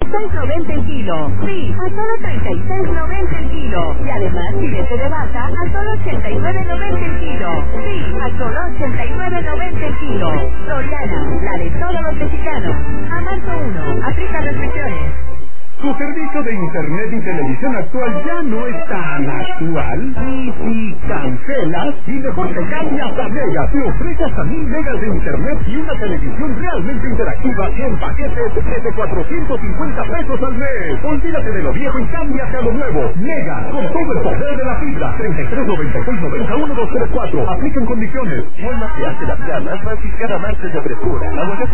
36.90 el kilo. Sí, a solo 36.90 el kilo. Y además filete de vaca a solo 89.90 el kilo. Sí, a solo 89.90 el kilo. Soriana, la de todos los mexicanos. A marzo 1, aplica restricciones. ¿Tu servicio de internet y televisión actual ya no es tan actual? Y si cancelas, y mejor te cambias a Mega. Te ofrece hasta 1000 megas de internet y una televisión realmente interactiva en paquetes desde 450 pesos al mes. Olvídate de lo viejo y cámbiate a lo nuevo. Mega, con todo el poder de la fibra. 3396901234. Aplican condiciones. Walmart te hace la vida más fácil cada martes de frescura. Aguacate